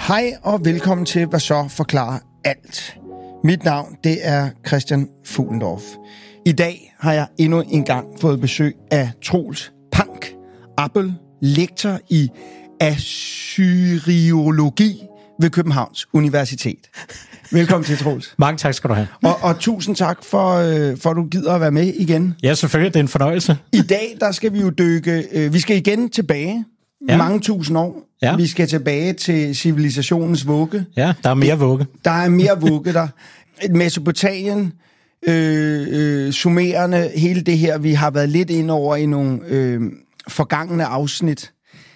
Hej og velkommen til Hvad så forklarer alt. Mit navn, det er Christian Fuglendorf. I dag har jeg endnu en gang fået besøg af Troels Pank Appel, lektor i assyriologi ved Københavns Universitet. Velkommen til, Troels. Mange tak skal du have. Og tusind tak for at du gider at være med igen. Ja, selvfølgelig. Det er en fornøjelse. I dag, der skal vi jo dykke... Vi skal igen tilbage. Ja. Mange tusind år. Ja. Vi skal tilbage til civilisationens vugge. Ja, der er mere vugge. Der er mere vugge der. Mesopotamien, Sumererne, hele det her, vi har været lidt ind over i nogle forgangne afsnit.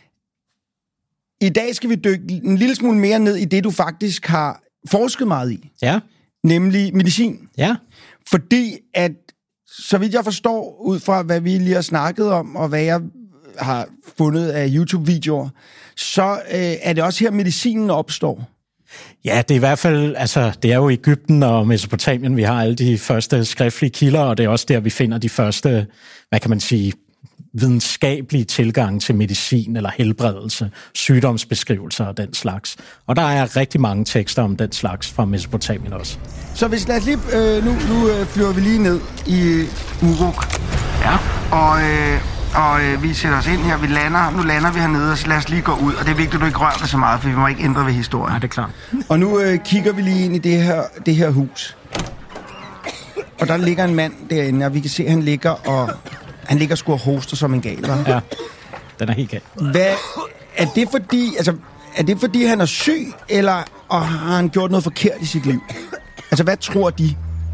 I dag skal vi dykke en lille smule mere ned i det, du faktisk har forsket meget i. Ja. Nemlig medicin. Ja. Fordi at, så vidt jeg forstår, ud fra hvad vi lige har snakket om, og hvad jeg har fundet af YouTube-videoer, så er det også her, medicinen opstår. Ja, det er i hvert fald, altså det er jo Egypten og Mesopotamien, vi har alle de første skriftlige kilder, og det er også der, vi finder de første, hvad kan man sige, videnskabelige tilgang til medicin eller helbredelse, sygdomsbeskrivelser og den slags. Og der er rigtig mange tekster om den slags fra Mesopotamien også. Så hvis lad os lige, nu flyver vi lige ned i Uruk. Ja. Og vi sætter os ind her, nu lander vi hernede, og så lad os lige gå ud. Og det er vigtigt, at du ikke rører dig så meget, for vi må ikke ændre ved historien. Nej, det er klart. Og nu kigger vi lige ind i det her hus. Og der ligger en mand derinde, og vi kan se, at han ligger sgu og hoster som en gal. Ja, den er helt gal. Er det fordi, han er syg, eller og har han gjort noget forkert i sit liv? Altså, hvad tror de?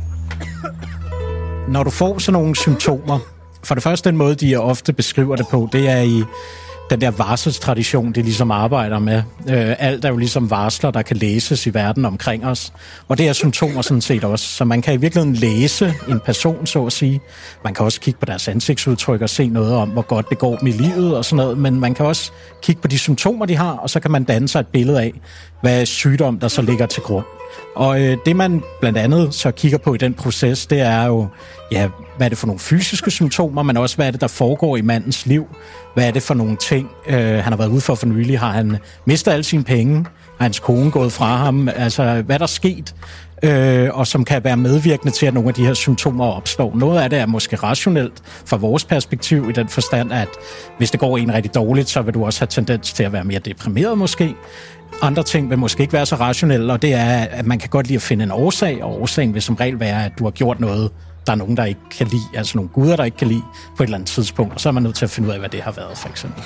Når du får sådan nogle symptomer, for det første, den måde, de ofte beskriver det på, det er i den der varselstradition, de ligesom arbejder med. Alt er jo ligesom varsler, der kan læses i verden omkring os. Og det er symptomer sådan set også. Så man kan i virkeligheden læse en person, så at sige. Man kan også kigge på deres ansigtsudtryk og se noget om, hvor godt det går dem i livet og sådan noget. Men man kan også kigge på de symptomer, de har, og så kan man danne sig et billede af, hvad sygdom, der så ligger til grund. Og det, man blandt andet så kigger på i den proces, det er jo, ja, hvad er det for nogle fysiske symptomer, men også, hvad er det, der foregår i mandens liv? Hvad er det for nogle ting, han har været ude for nylig? Har han mistet alle sine penge? Har hans kone gået fra ham? Altså, hvad der er sket? Og som kan være medvirkende til, at nogle af de her symptomer opstår. Noget af det er måske rationelt fra vores perspektiv, i den forstand, at hvis det går en rigtig dårligt, så vil du også have tendens til at være mere deprimeret måske. Andre ting vil måske ikke være så rationelle, og det er, at man kan godt lide at finde en årsag, og årsagen vil som regel være, at du har gjort noget, der er nogen, der ikke kan lide, altså nogle guder, der ikke kan lide på et eller andet tidspunkt, og så er man nødt til at finde ud af, hvad det har været, for eksempel.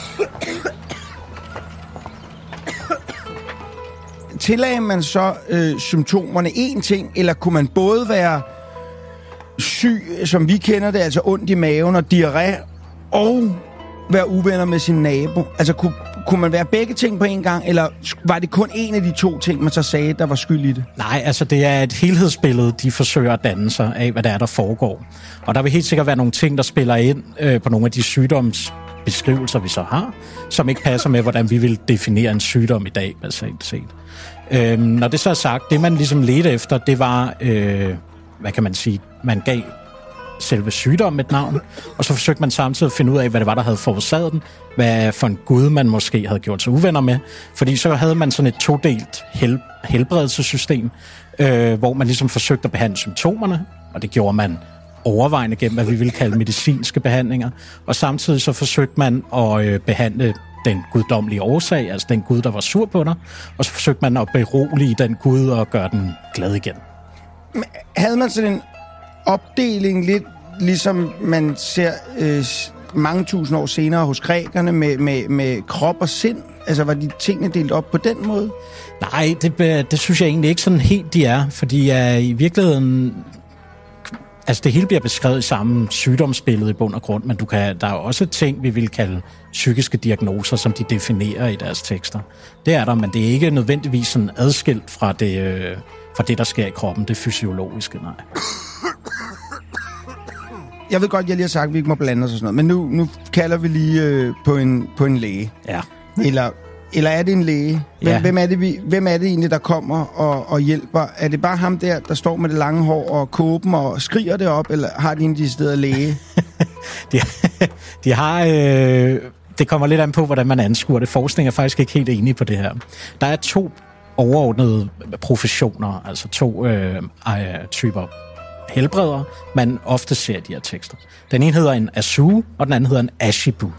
Tillagde man så symptomerne én ting, eller kunne man både være syg, som vi kender det, altså ondt i maven og diarré, og være uvenner med sin nabo? Altså kunne man være begge ting på en gang, eller var det kun en af de to ting, man så sagde, der var skyld i det? Nej, altså det er et helhedsbillede, de forsøger at danne sig af, hvad der er, der foregår. Og der vil helt sikkert være nogle ting, der spiller ind på nogle af de sygdomsbeskrivelser, vi så har, som ikke passer med, hvordan vi vil definere en sygdom i dag, basalt set. Når det så er sagt, det man ligesom ledte efter, det var, hvad kan man sige, man gav selve sygdommen et navn, og så forsøgte man samtidig at finde ud af, hvad det var, der havde forårsaget den, hvad for en gud man måske havde gjort sig uvenner med, fordi så havde man sådan et todelt helbredelsessystem, hvor man ligesom forsøgte at behandle symptomerne, og det gjorde man overvejende gennem, hvad vi vil kalde medicinske behandlinger, og samtidig så forsøgte man at behandle den guddommelige årsag, altså den gud, der var sur på dig, og så forsøgte man at berolige den gud og gøre den glad igen. Havde man sådan en opdeling lidt, ligesom man ser mange tusind år senere hos grækerne med krop og sind? Altså var de tingene delt op på den måde? Nej, det synes jeg egentlig ikke sådan helt, de er, fordi i virkeligheden, altså det hele bliver beskrevet i samme sygdomsbillede i bund og grund, men der er også ting, vi vil kalde psykiske diagnoser, som de definerer i deres tekster. Det er der, men det er ikke nødvendigvis sådan adskilt fra det, der sker i kroppen, det fysiologiske, nej. Jeg ved godt, jeg lige har sagt, at vi ikke må blande os og sådan noget, men nu kalder vi lige på en læge. Ja. Eller er det en læge? Ja. Hvem er det egentlig, der kommer og hjælper? Er det bare ham der står med det lange hår og kåben og skriger det op, eller har de en decideret læge? de har... Det kommer lidt an på, hvordan man anskuer det. Forskning er faktisk ikke helt enig på det her. Der er to overordnede professioner, altså 2 typer helbredere, man ofte ser de her tekster. Den ene hedder en Asu, og den anden hedder en Ashibu.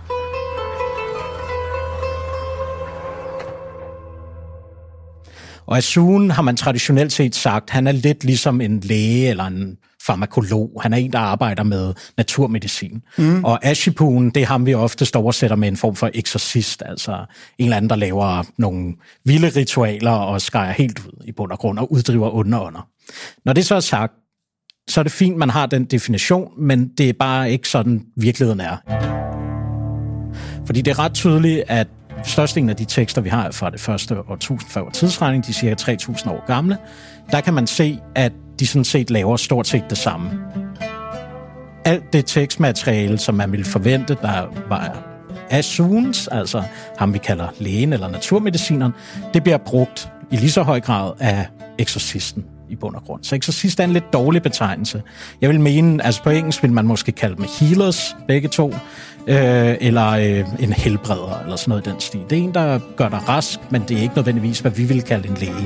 Og Asuen har man traditionelt set sagt, han er lidt ligesom en læge eller en farmakolog. Han er en, der arbejder med naturmedicin. Og Ashibuen, det er ham, vi oftest oversætter med en form for eksorcist, altså en eller anden, der laver nogle vilde ritualer og skærer helt ud i bund og grund og uddriver onde ånder. Når det så er sagt, så er det fint, man har den definition, men det er bare ikke sådan, virkeligheden er. Fordi det er ret tydeligt, at størstedelen af de tekster, vi har fra det første årtusind før tidsregning, de er cirka 3.000 år gamle, der kan man se, at de sådan set laver stort set det samme. Alt det tekstmateriale, som man ville forvente, der var Asuens, altså ham vi kalder lægen eller naturmedicineren, det bliver brugt i lige så høj grad af eksorcisten i bund og grund. Så eksorcist er en lidt dårlig betegnelse. Jeg vil mene, altså på engelsk vil man måske kalde dem healers, begge to, eller en helbreder, eller sådan noget i den stil. Det er en, der gør dig rask, men det er ikke nødvendigvis, hvad vi vil kalde en læge.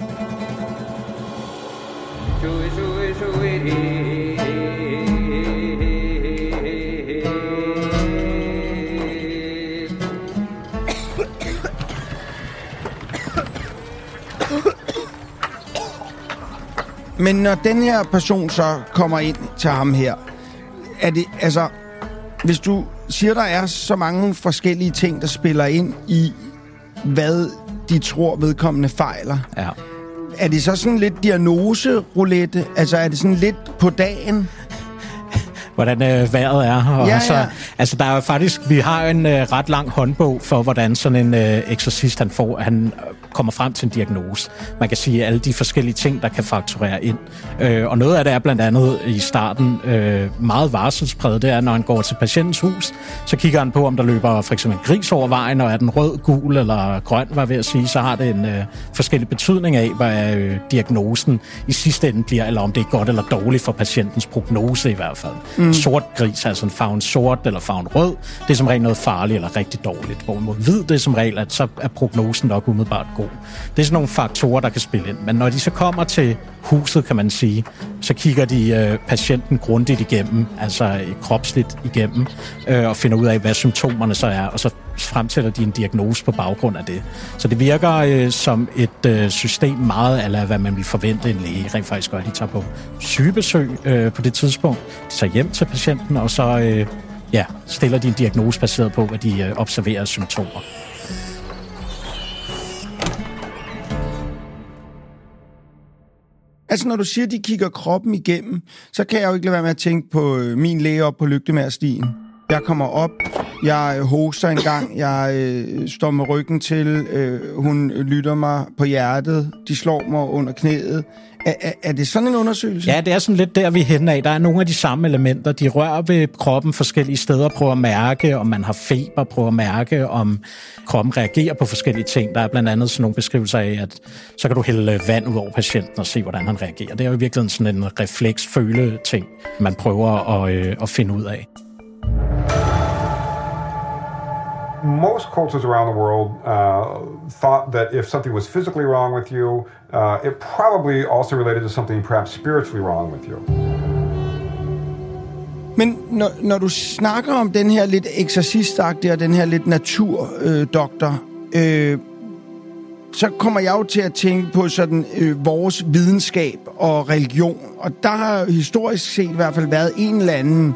Men når den her person så kommer ind til ham her, er det, altså, hvis du siger, der er så mange forskellige ting, der spiller ind i, hvad de tror vedkommende fejler, ja. Er det så sådan lidt diagnoseroulette? Altså, er det sådan lidt på dagen? Hvordan vejret er. Og ja. Altså, der er jo faktisk, vi har en ret lang håndbog for, hvordan sådan en eksorcist, han kommer frem til en diagnose. Man kan sige alle de forskellige ting, der kan fakturere ind. Og noget af det er blandt andet i starten meget varselspræget. Det er, når han går til patientens hus, så kigger han på, om der løber for eksempel en gris over vejen, og er den rød, gul eller grøn, var ved at sige, så har det en forskellig betydning af, hvad diagnosen i sidste ende bliver, eller om det er godt eller dårligt for patientens prognose i hvert fald. Sort gris, altså en farven sort eller farven rød, det er som regel noget farligt eller rigtig dårligt. Hvorimod hvid, det er som regel, at så er prognosen nok umiddelbart god. Det er sådan nogle faktorer, der kan spille ind. Men når de så kommer til huset, kan man sige, så kigger de patienten grundigt igennem, altså kropsligt igennem, og finder ud af, hvad symptomerne så er, og så fremtæller de en diagnose på baggrund af det. Så det virker som et system meget af, hvad man vil forvente en læge rent faktisk gør. De tager på sygebesøg på det tidspunkt, de tager hjem til patienten, og så stiller de en diagnose baseret på, hvad de observerer symptomer. Altså, når du siger, at de kigger kroppen igennem, så kan jeg jo ikke lade være med at tænke på min læge op på Lygtemærstien. Jeg kommer op, jeg hoster en gang, jeg står med ryggen til, hun lytter mig på hjertet, de slår mig under knæet. Er det sådan en undersøgelse? Ja, det er sådan lidt der, vi er henne af. Der er nogle af de samme elementer. De rører ved kroppen forskellige steder, prøver at mærke, om man har feber, prøver at mærke, om kroppen reagerer på forskellige ting. Der er blandt andet sådan nogle beskrivelser af, at så kan du hælde vand ud over patienten og se, hvordan han reagerer. Det er jo i virkeligheden sådan en refleks-føle-ting, man prøver at finde ud af. Most cultures around the world thought that if something was physically wrong with you, it probably also related to something perhaps spiritually wrong with you. Men når du snakker om den her lidt eksorcistagtige og den her lidt naturdoktor, så kommer jeg jo til at tænke på sådan vores videnskab og religion. Og der har historisk set i hvert fald været en eller anden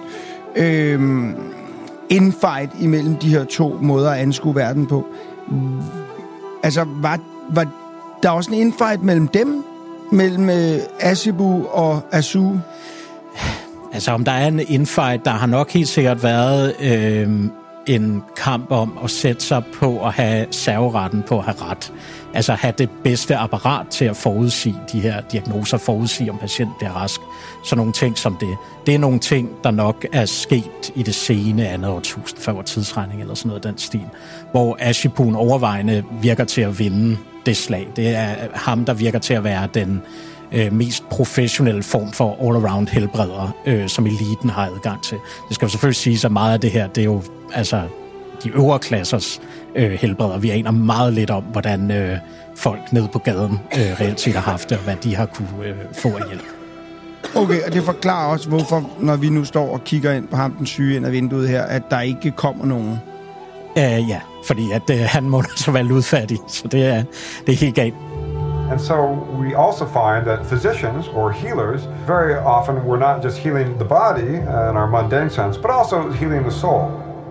infight imellem de her to måder at anskue verden på. Altså, var der også en infight mellem dem? Mellem Ashibu og Asu? Altså, om der er en infight, der har nok helt sikkert været en kamp om at sætte sig på at have serveretten på at have ret. Altså have det bedste apparat til at forudsige de her diagnoser, forudsige om patienten bliver rask. Så nogle ting som det. Det er nogle ting, der nok er sket i det sene andet årtusind før tidsregning eller sådan noget af den stil. Hvor Ashibuen overvejende virker til at vinde det slag. Det er ham, der virker til at være den mest professionelle form for all-around helbreder, som eliten har adgang til. Det skal jo selvfølgelig sige, at meget af det her, det er jo altså de øvre klassers helbreder. Vi aner meget lidt om, hvordan folk nede på gaden reelt set har haft det, og hvad de har kunne få af hjælp. Okay, og det forklarer også, hvorfor, når vi nu står og kigger ind på ham, den syge ind af vinduet her, at der ikke kommer nogen. Ja, fordi at han må så være ludfattig, så det er helt galt. And so we also find that physicians or healers very often were not just healing the body in our mundane sense, but also healing the soul.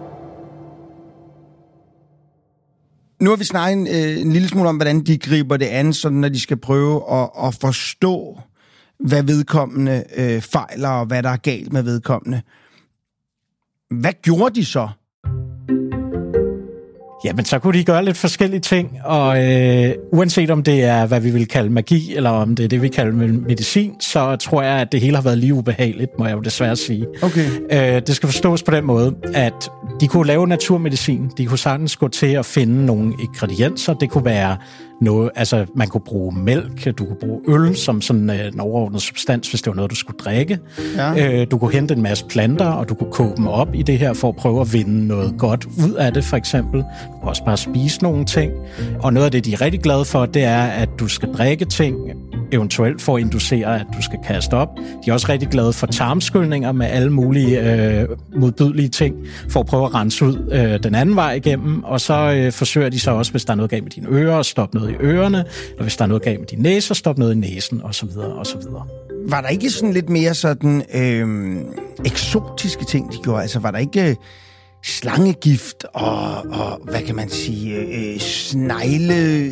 Nu har vi snakket en lille smule om, hvordan de griber det an, sådan når de skal prøve at forstå, hvad vedkommende fejler, og hvad der er galt med vedkommende. Hvad gjorde de så? Jamen, så kunne de gøre lidt forskellige ting, og uanset om det er, hvad vi vil kalde magi, eller om det er det, vi kalder medicin, så tror jeg, at det hele har været lige ubehageligt, må jeg jo desværre sige. Okay. Det skal forstås på den måde, at de kunne lave naturmedicin. De kunne sagtens gå til at finde nogle ingredienser. Det kunne være noget, altså man kunne bruge mælk, du kunne bruge øl som sådan en overordnet substans, hvis det var noget, du skulle drikke. Ja. Du kunne hente en masse planter, og du kunne koge dem op i det her, for at prøve at vinde noget godt ud af det, for eksempel. Du kunne også bare spise nogle ting. Og noget af det, de er rigtig glade for, det er, at du skal drikke ting, eventuelt for at inducere, at du skal kaste op. De er også rigtig glade for tarmskyldninger med alle mulige modbydelige ting, for at prøve at rense ud den anden vej igennem. Og så forsøger de så også, hvis der er noget galt med dine ører, at stoppe noget i ørerne, og hvis der er noget galt med din næse, at stoppe noget i næsen, og så videre, og så videre. Var der ikke sådan lidt mere sådan eksotiske ting, de gjorde? Altså var der ikke slangegift og hvad kan man sige, snegle,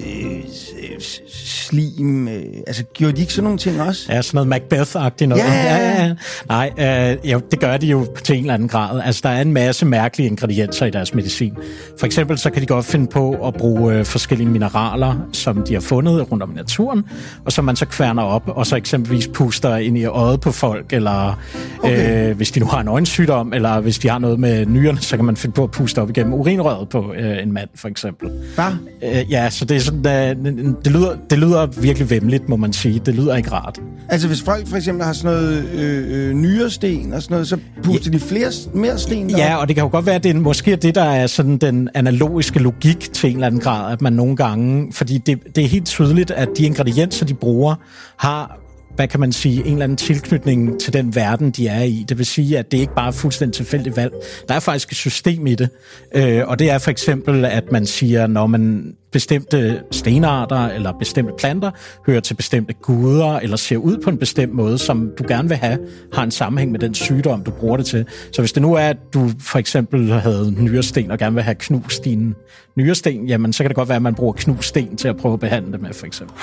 slim, altså gjorde de ikke sådan nogle ting også? Ja, sådan noget Macbeth-agtigt noget. Ja. Nej, jo, det gør de jo til en eller anden grad. Altså, der er en masse mærkelige ingredienser i deres medicin. For eksempel, så kan de godt finde på at bruge forskellige mineraler, som de har fundet rundt om i naturen, og som man så kværner op, og så eksempelvis puster ind i øjet på folk, eller hvis de nu har en øjensygdom, eller hvis de har noget med nyrerne, så kan man finde på at puste op igennem urinrøret på en mand, for eksempel. Hvad? Ja, så det er sådan, det lyder virkelig væmmeligt, må man sige. Det lyder ikke rart. Altså, hvis folk for eksempel har sådan noget nyresten og sådan noget, så puster de mere sten derop? Ja, og det kan jo godt være, at det måske er det, der er sådan den analogiske logik til en eller anden grad, at man nogle gange, fordi det er helt tydeligt, at de ingredienser, de bruger, har, hvad kan man sige, en eller anden tilknytning til den verden, de er i. Det vil sige, at det ikke bare er fuldstændig tilfældigt valg. Der er faktisk et system i det, og det er for eksempel, at man siger, når man bestemte stenarter eller bestemte planter hører til bestemte guder, eller ser ud på en bestemt måde, som du gerne vil have, har en sammenhæng med den sygdom, du bruger det til. Så hvis det nu er, at du for eksempel havde nyresten og gerne vil have knust din nyresten, jamen så kan det godt være, at man bruger knust sten til at prøve at behandle det med, for eksempel.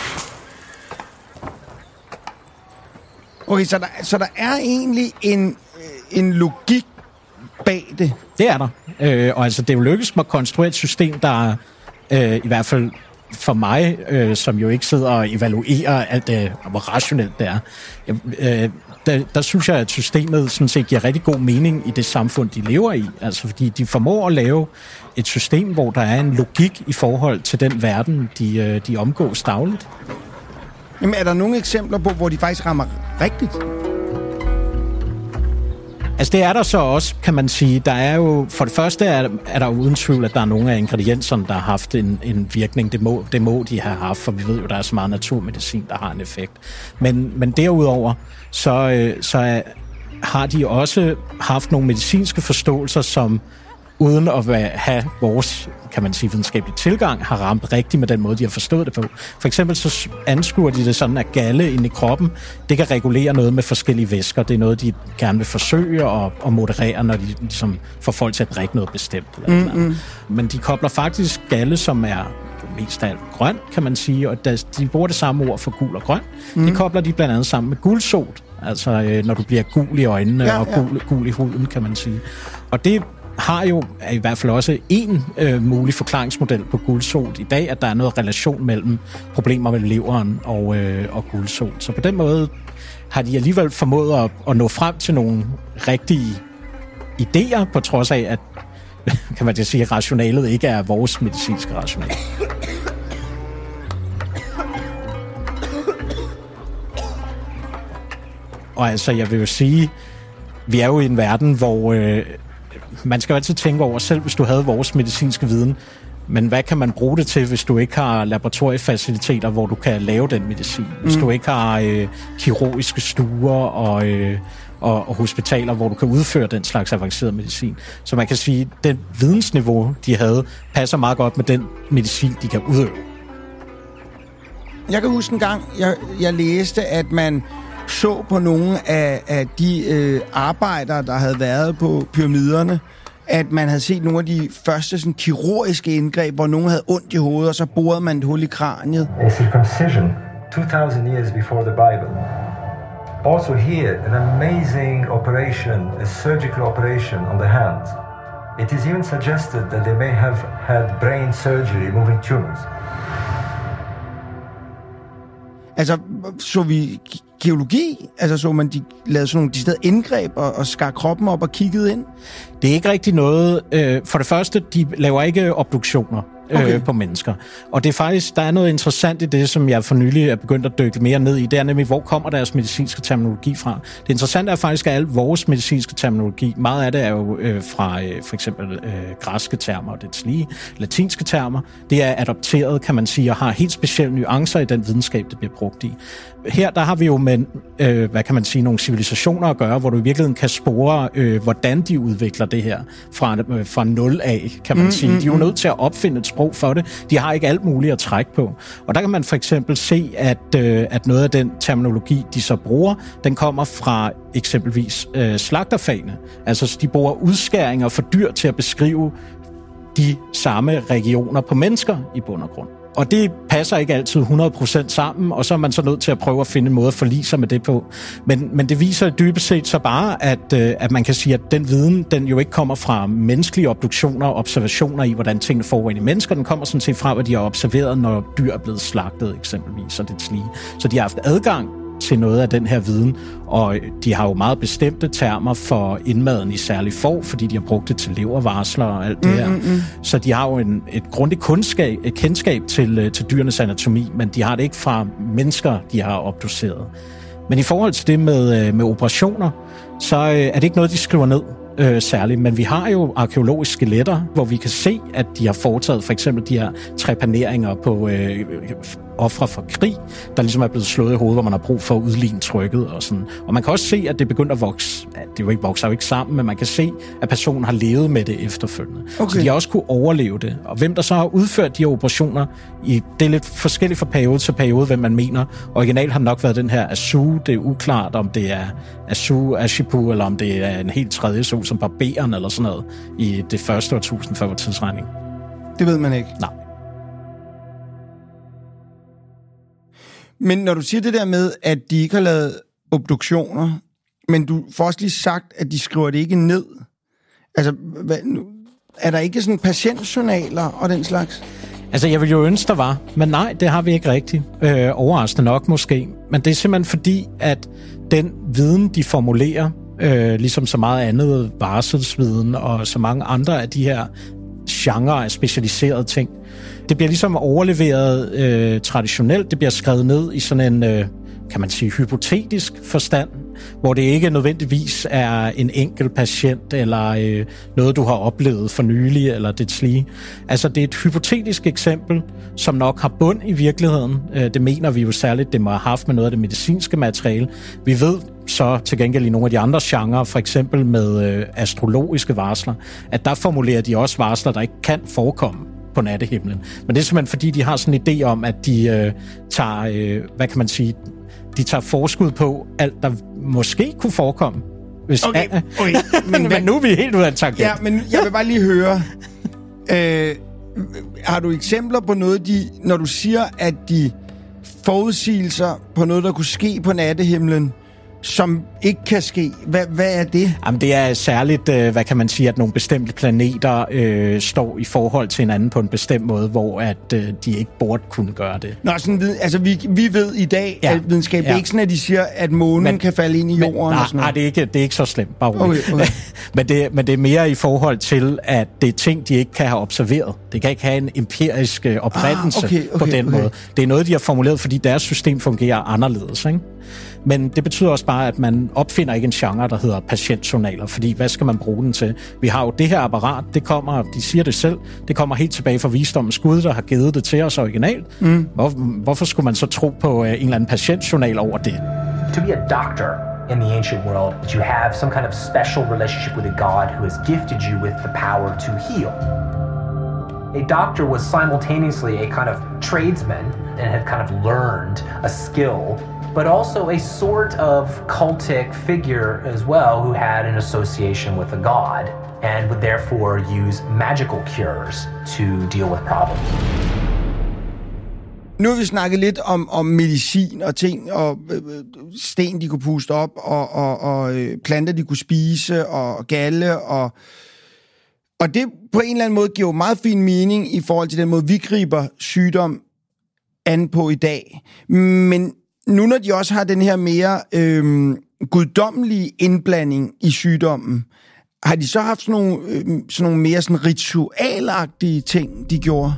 Okay, så der er egentlig en logik bag det? Det er der. Og altså, det er jo lykkedes mig at konstruere et system, der i hvert fald for mig, som jo ikke sidder og evaluerer alt det, hvor rationelt det er, der synes jeg, at systemet sådan set giver rigtig god mening i det samfund, de lever i. Altså, fordi de formår at lave et system, hvor der er en logik i forhold til den verden, de omgås dagligt. Jamen, er der nogle eksempler på, hvor de faktisk rammer rigtigt? Altså, det er der så også, kan man sige. Der er jo, for det første er der uden tvivl, at der er nogle af ingredienserne, der har haft en virkning. Det må de have haft, for vi ved jo, der er så meget naturmedicin, der har en effekt. Men derudover, så har de også haft nogle medicinske forståelser, som uden at have vores, kan man sige, videnskabelige tilgang, har ramt rigtigt med den måde, de har forstået det på. For eksempel så anskuer de det sådan, at galde inde i kroppen, det kan regulere noget med forskellige væsker. Det er noget, de gerne vil forsøge at moderere, når de ligesom får folk til at drikke noget bestemt. Eller Men de kobler faktisk galde, som er mest af alt grøn, kan man sige, og de bruger det samme ord for gul og grøn. Det kobler de blandt andet sammen med gulsot, altså når du bliver gul i øjnene og gul i huden, kan man sige. Og det har jo i hvert fald også en mulig forklaringsmodel på gulsot i dag, at der er noget relation mellem problemer med leveren og gulsot. Så på den måde har de alligevel formået at nå frem til nogle rigtige idéer, på trods af, at kan man sige, rationalet ikke er vores medicinske rationale. Og altså, jeg vil jo sige, vi er jo i en verden, hvor man skal jo altid tænke over, selv hvis du havde vores medicinske viden, men hvad kan man bruge det til, hvis du ikke har laboratoriefaciliteter, hvor du kan lave den medicin? Hvis du ikke har kirurgiske stuer og hospitaler, hvor du kan udføre den slags avanceret medicin. Så man kan sige, at den vidensniveau, de havde, passer meget godt med den medicin, de kan udøve. Jeg kan huske en gang, jeg læste, at man så på nogle af de arbejdere, der havde været på pyramiderne, at man havde set nogle af de første sådan, kirurgiske indgreb, hvor nogen havde ondt i hovedet, og så borede man et hul i kraniet. A circumcision 2000 years before the Bible. Also here, an amazing operation, a surgical operation on the hand. It is even suggested that they may have had brain surgery, removing tumors. Altså, så vi geologi? Altså, så man de lavede sådan nogle decideret indgreb og skar kroppen op og kiggede ind? Det er ikke rigtig noget... For det første, de laver ikke obduktioner på mennesker. Og det er faktisk, der er noget interessant i det, som jeg for nylig er begyndt at dykke mere ned i. Det er nemlig, hvor kommer deres medicinske terminologi fra? Det interessante er faktisk, at al vores medicinske terminologi, meget af det er jo fra for eksempel græske termer, og det lige latinske termer. Det er adopteret, kan man sige, og har helt specielle nuancer i den videnskab, det bliver brugt i. Her, der har vi jo med, hvad kan man sige, nogle civilisationer at gøre, hvor du i virkeligheden kan spore, hvordan de udvikler det her fra nul af, kan man sige. De er jo nødt til at opfinde et sprog for det. De har ikke alt muligt at trække på. Og der kan man for eksempel se, at noget af den terminologi, de så bruger, den kommer fra eksempelvis slagterfagene. Altså, de bruger udskæringer for dyr til at beskrive de samme regioner på mennesker i bund og grund. Og det passer ikke altid 100% sammen, og så er man så nødt til at prøve at finde en måde at forlige sig med det på. Men det viser dybest set så bare, at man kan sige, at den viden, den jo ikke kommer fra menneskelige obduktioner og observationer i, hvordan tingene foregår i mennesker. Den kommer sådan set fra, hvad de har observeret, når dyr er blevet slagtet eksempelvis. Og det lige. Så de har haft adgang til noget af den her viden, og de har jo meget bestemte termer for indmaden i særlig får, fordi de har brugt det til levervarsler og alt det her. Så de har jo et grundigt kendskab til dyrenes anatomi, men de har det ikke fra mennesker, de har obduceret. Men i forhold til det med operationer, så er det ikke noget, de skriver ned særligt, men vi har jo arkeologiske skeletter, hvor vi kan se, at de har foretaget for eksempel de her trepaneringer på ofre for krig, der ligesom er blevet slået i hovedet, hvor man har brug for at udligne trykket og sådan. Og man kan også se, at det begynder at vokse. Det vokser jo ikke sammen, men man kan se, at personen har levet med det efterfølgende. Okay. Så de har også kunne overleve det. Og hvem der så har udført de her operationer, det er lidt forskelligt fra periode til periode, hvem man mener. Originalt har det nok været den her Asu. Det er uklart, om det er Asu, Ashipu, eller om det er en helt tredje so, som barberen eller sådan noget, i det første årtusind før tidsregning. Det ved man ikke? Nej. Men når du siger det der med, at de ikke har lavet obduktioner, men du får også lige sagt, at de skriver det ikke ned. Altså, er der ikke sådan patientjournaler og den slags? Altså, jeg ville jo ønske, der var, men nej, det har vi ikke rigtigt. Overraskende nok måske. Men det er simpelthen fordi, at den viden, de formulerer, ligesom så meget andet varselsviden og så mange andre af de her genre af specialiserede ting, det bliver ligesom overleveret traditionelt. Det bliver skrevet ned i sådan en, kan man sige, hypotetisk forstand, hvor det ikke nødvendigvis er en enkelt patient eller noget, du har oplevet for nylig eller det. Altså, det er et hypotetisk eksempel, som nok har bund i virkeligheden. Det mener vi jo særligt, det må have haft med noget af det medicinske materiale. Vi ved så til gengæld i nogle af de andre genrer, for eksempel med astrologiske varsler, at der formulerer de også varsler, der ikke kan forekomme på nattehimlen. Men det er simpelthen fordi, de har sådan en idé om, at de tager, hvad kan man sige, de tager forskud på alt, der måske kunne forekomme. Hvis okay. Men nu er vi helt ude af en tangent. Ja, men jeg vil bare lige høre, har du eksempler på noget, når du siger, at de forudsigelser på noget, der kunne ske på nattehimlen, som ikke kan ske. Hvad er det? Jamen, det er særligt, hvad kan man sige, at nogle bestemte planeter står i forhold til hinanden på en bestemt måde, hvor at de ikke burde kunne gøre det. Nå, sådan, altså vi ved i dag, at videnskab, det er ikke sådan, at de siger, at månen kan falde ind i jorden og sådan noget. Nej, det er ikke så slemt, bare roligt. Okay. men det er mere i forhold til, at det er ting, de ikke kan have observeret. Det kan ikke have en empirisk oprindelse på den okay. måde. Det er noget, de har formuleret, fordi deres system fungerer anderledes, ikke? Men det betyder også bare, at man opfinder ikke en genre, der hedder patientjournaler, fordi hvad skal man bruge den til? Vi har jo det her apparat, det kommer, de siger det selv, det kommer helt tilbage fra visdommens Gud, der har givet det til os originalt. Hvorfor skulle man så tro på en eller anden patientjournal over det? To be a doctor in the ancient world, you have some kind of special relationship with a god who has gifted you with the power to heal. A doctor was simultaneously a kind of tradesman and had kind of learned a skill, but also a sort of cultic figure as well who had an association with a god and would therefore use magical cures to deal with problems. Nu har vi snakket lidt om medicin og ting, og sten, de kunne puste op, og planter, de kunne spise, og galle, og det på en eller anden måde giver jo meget fin mening i forhold til den måde, vi griber sygdom an på i dag. Men nu når de også har den her mere guddommelige indblanding i sygdommen, har de så haft sådan nogle mere sådan ritualagtige ting, de gjorde?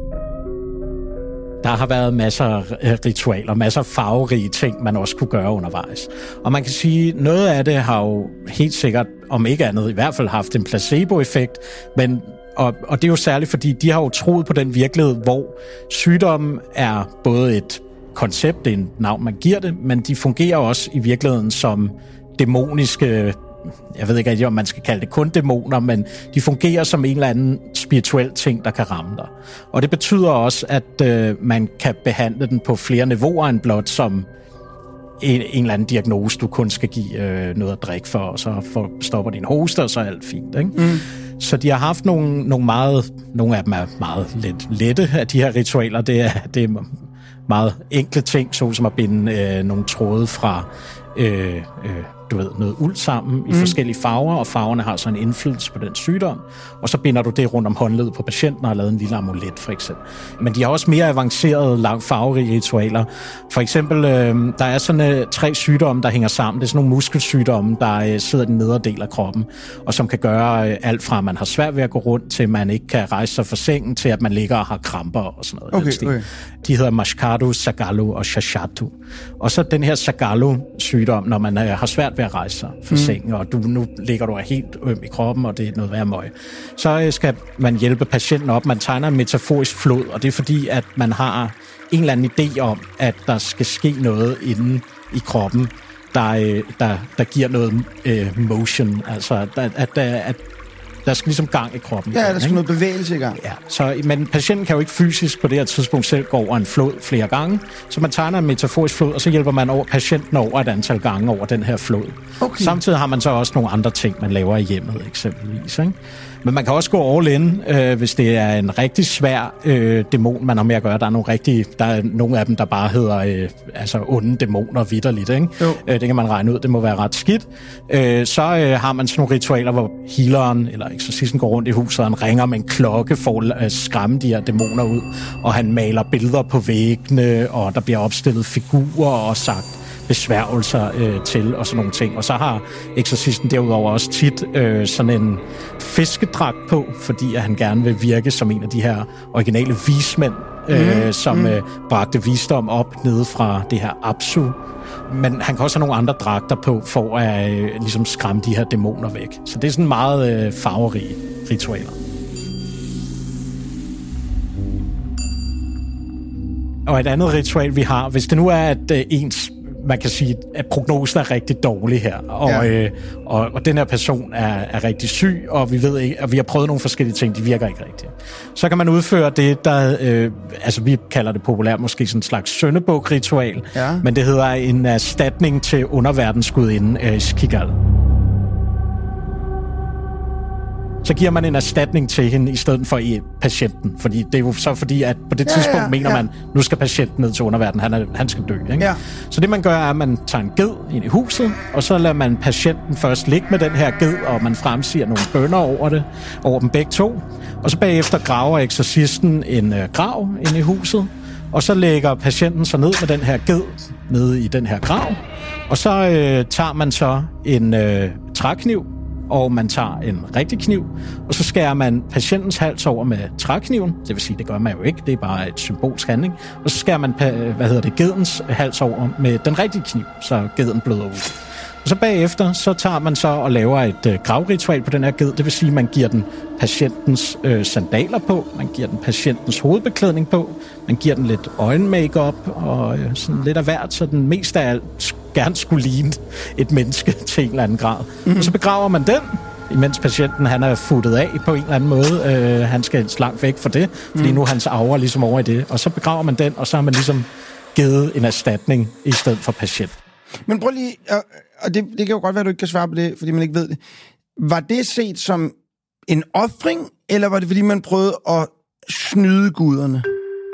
Der har været masser af ritualer, masser af farverige ting, man også kunne gøre undervejs. Og man kan sige, noget af det har jo helt sikkert, om ikke andet, i hvert fald haft en placebo-effekt, men og det er jo særligt, fordi de har jo troet på den virkelighed, hvor sygdommen er både et koncept, det er en navn, man giver det, men de fungerer også i virkeligheden som dæmoniske, jeg ved ikke, om man skal kalde det kun dæmoner, men de fungerer som en eller anden spirituel ting, der kan ramme dig. Og det betyder også, at man kan behandle den på flere niveauer end blot som en eller anden diagnose, du kun skal give noget at drikke for, og så stopper din hoste, og så er alt fint, ikke? Så de har haft nogle af dem er meget lette af de her ritualer. Det er meget enkle ting, som at binde nogle tråde fra noget uld sammen i forskellige farver, og farverne har så en indflydelse på den sygdom, og så binder du det rundt om håndledet på patienten og har lavet en lille amulet, for eksempel. Men de har også mere avancerede, farverige ritualer. For eksempel, der er sådan 3 sygdomme, der hænger sammen. Det er sådan nogle muskelsygdomme, der sidder i den nedre del af kroppen, og som kan gøre alt fra, at man har svært ved at gå rundt, til man ikke kan rejse sig fra sengen, til at man ligger og har kramper og sådan noget. Okay. De hedder Mashkadu, Sagalu og Shashatu. Og så den her Sagalu-sygdom, når man har svært ved at rejse sig fra sengen, og nu ligger du helt øm i kroppen, og det er noget værd møg. Så skal man hjælpe patienten op. Man tegner en metaforisk flod, og det er fordi, at man har en eller anden idé om, at der skal ske noget inde i kroppen, der giver noget motion. Altså, at der skal ligesom gang i kroppen. Ja, der skal noget bevægelse i gang. Ja, men patienten kan jo ikke fysisk på det her tidspunkt selv gå over en flod flere gange, så man tegner en metaforisk flod, og så hjælper man patienten over et antal gange over den her flod. Okay. Samtidig har man så også nogle andre ting, man laver i hjemmet eksempelvis, ikke? Men man kan også gå all in, hvis det er en rigtig svær dæmon, man har med at gøre. Der er nogle af dem, der bare hedder onde dæmoner vitterligt, ikke? Det kan man regne ud, det må være ret skidt. Så har man sådan nogle ritualer, hvor healeren eller eksorcisten går rundt i huset, og han ringer med en klokke for at skræmme de her dæmoner ud, og han maler billeder på væggene, og der bliver opstillet figurer og sagt besværgelser til og sådan nogle ting. Og så har eksorcisten derudover også tit sådan en fiskedragt på, fordi at han gerne vil virke som en af de her originale vismænd, som bragte visdom op nede fra det her Apsu. Men han kan også have nogle andre dragter på, for at ligesom skræmme de her dæmoner væk. Så det er sådan meget farverige ritualer. Og et andet ritual, vi har, hvis det nu er, at man kan sige, at prognosen er rigtig dårlig her, og den her person er rigtig syg, og vi ved ikke, og vi har prøvet nogle forskellige ting, de virker ikke rigtigt. Så kan man udføre det, der, vi kalder det populært måske sådan en slags syndebuk-ritual, men det hedder en erstatning til underverdensgudinden Ishkigal. Så giver man en erstatning til hende i stedet for patienten. Fordi det er jo så fordi, at på det tidspunkt mener man, nu skal patienten ned til underverdenen, han skal dø. Ikke? Ja. Så det man gør, er, at man tager en ged ind i huset, og så lader man patienten først ligge med den her ged, og man fremsiger nogle bønner over dem begge to. Og så bagefter graver eksorcisten en grav ind i huset, og så lægger patienten sig ned med den her ged nede i den her grav, og så tager man så en trækniv, og man tager en rigtig kniv, og så skærer man patientens hals over med trækniven. Det vil sige, det gør man jo ikke, det er bare et symbolsk handling. Og så skærer man, gedens hals over med den rigtige kniv, så geden bløder ud. Og så bagefter, så tager man så og laver et gravritual på den her ged. Det vil sige, at man giver den patientens sandaler på, man giver den patientens hovedbeklædning på, man giver den lidt øjenmakeup og sådan lidt af hvert, så den mest af alt gerne skulle ligne et menneske til en eller anden grad. Og så begraver man den, imens patienten han er futtet af på en eller anden måde. Han skal langt væk fra det, fordi nu er hans aura ligesom over i det. Og så begraver man den, og så har man ligesom givet en erstatning i stedet for patient. Men prøv lige, og det kan jo godt være, at du ikke kan svare på det, fordi man ikke ved det. Var det set som en ofring, eller var det, fordi man prøvede at snyde guderne?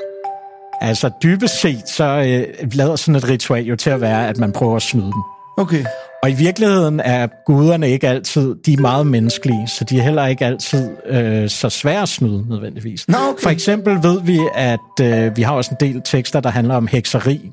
Altså dybest set, så lader sådan et ritual jo til at være, at man prøver at snyde dem. Okay. Og i virkeligheden er guderne ikke altid, de er meget menneskelige, så de er heller ikke altid så svære at snyde nødvendigvis. Nå, okay. For eksempel ved vi, at vi har også en del tekster, der handler om hekseri.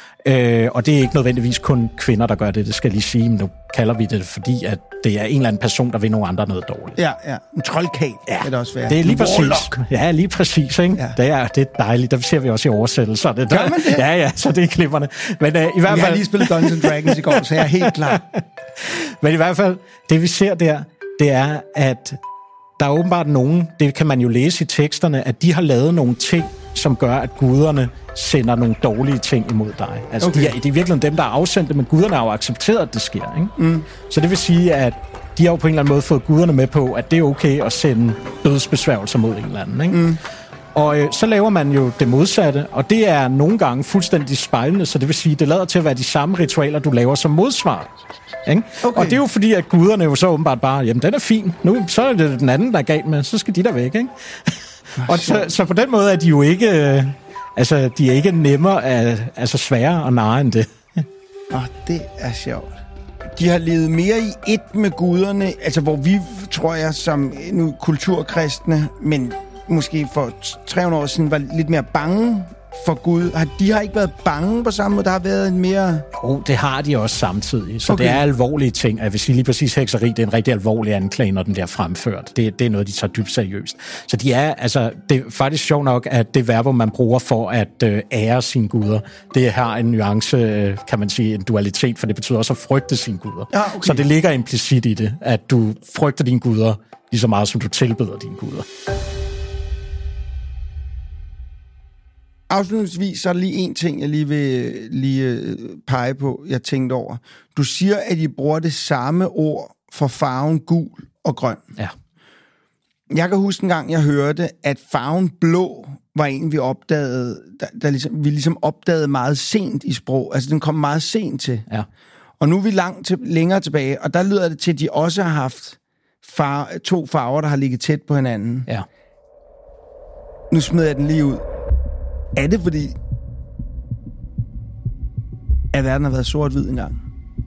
Og det er ikke nødvendigvis kun kvinder, der gør det, det skal jeg lige sige, men nu kalder vi det, fordi at det er en eller anden person, der vil nogle andre noget dårligt. Ja. En troldkab kan det også være. Det er lige præcis. Ja, lige præcis, ikke? Ja. Det er dejligt, der ser vi også i oversættelser. Gør man det? Ja, så det er klipperne. Men i hvert fald... Jeg har lige spillet Dungeons & Dragons i går, så jeg er helt klar. Men i hvert fald, det vi ser der, det er, at der er åbenbart nogen, det kan man jo læse i teksterne, at de har lavet nogle ting, som gør, at guderne sender nogle dårlige ting imod dig. Altså, okay. Det er virkelig dem, der har afsendt det, men guderne har jo accepteret, at det sker. Ikke? Så det vil sige, at de har jo på en eller anden måde fået guderne med på, at det er okay at sende dødsbesværgelser mod en eller anden. Ikke? Og så laver man jo det modsatte, og det er nogle gange fuldstændig spejlende, så det vil sige, det lader til at være de samme ritualer, du laver som modsvar. Ikke? Okay. Og det er jo fordi, at guderne jo så åbenbart bare, jamen den er fin, nu så er det den anden, der er galt med, så skal de der væk, ikke? Og så på den måde er de jo ikke, de er ikke nemmere, sværere at narre end det. Det er sjovt. De har levet mere i ét med guderne, altså hvor vi, tror jeg, som nu kulturkristne, men måske for 300 år siden, var lidt mere bange for Gud. De har ikke været bange på samme måde, der har været en mere... Jo, det har de også samtidig. Så okay. Det er alvorlige ting. Jeg vil sige lige præcis, hekseri, det er en rigtig alvorlig anklage, når den bliver fremført. Det er noget, de tager dybt seriøst. Så de er, det er faktisk sjovt nok, at det verbum, man bruger for at ære sine guder, det har en nuance, kan man sige, en dualitet, for det betyder også at frygte sine guder. Ja, okay. Så det ligger implicit i det, at du frygter dine guder lige så meget, som du tilbeder dine guder. Afslutningsvis, så er der lige en ting, jeg lige vil pege på, jeg tænkte over. Du siger, at I bruger det samme ord for farven gul og grøn. Ja. Jeg kan huske en gang, jeg hørte, at farven blå var en, vi opdagede, vi ligesom opdagede meget sent i sprog. Altså, den kom meget sent til. Ja. Og nu er vi længere tilbage, og der lyder det til, at de også har haft to farver, der har ligget tæt på hinanden. Ja. Nu smider jeg den lige ud. Er det fordi, at verden har været sort-hvid engang?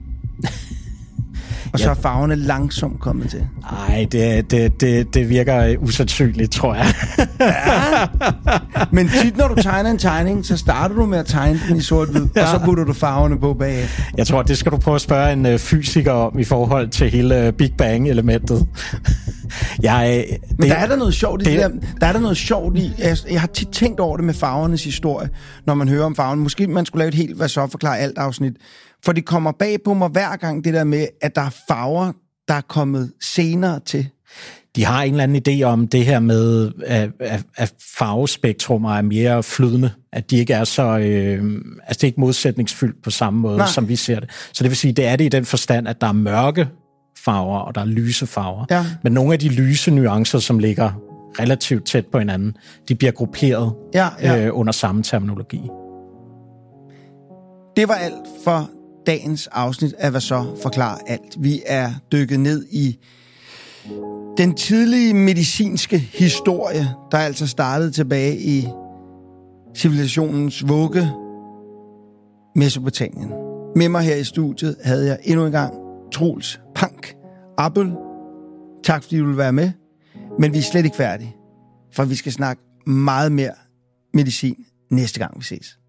Og så er farverne langsomt kommet til? Nej, det virker usandsynligt, tror jeg. Ja. Men tit, når du tegner en tegning, så starter du med at tegne den i sort-hvid, ja. Og så putter du farverne på bagefter. Jeg tror, det skal du prøve at spørge en fysiker om i forhold til hele Big Bang-elementet. Men der er der noget sjovt i det der. Der er der noget sjovt i. Jeg har tit tænkt over det med farvernes historie, når man hører om farverne. Måske man skulle lave et helt, hvad så forklare alt afsnit. For det kommer bag på mig hver gang, det der med, at der er farver, der er kommet senere til. De har en eller anden idé om det her med, at farvespektrummer er mere flydende. At de ikke er så... det er ikke modsætningsfyldt på samme måde, som vi ser det. Så det vil sige, det er det i den forstand, at der er mørke farver, og der er lyse farver. Ja. Men nogle af de lyse nuancer, som ligger relativt tæt på hinanden, de bliver grupperet under samme terminologi. Det var alt for dagens afsnit af Hvad så forklarer alt. Vi er dykket ned i den tidlige medicinske historie, der altså startede tilbage i civilisationens vugge, Mesopotamien. Med mig her i studiet havde jeg endnu en gang Troels Pank Appel. Tak fordi du vil være med. Men vi er slet ikke færdige, for vi skal snakke meget mere medicin næste gang vi ses.